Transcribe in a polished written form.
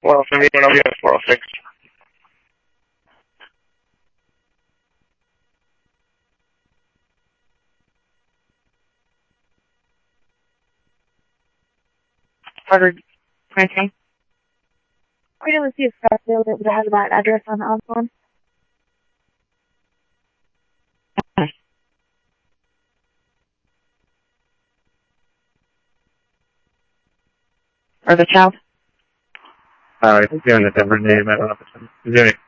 407, buenos días, 406. Harvard printing. I don't see a stuff there that would have that address on the phone. Or the child? It's given a different name. I don't know if it's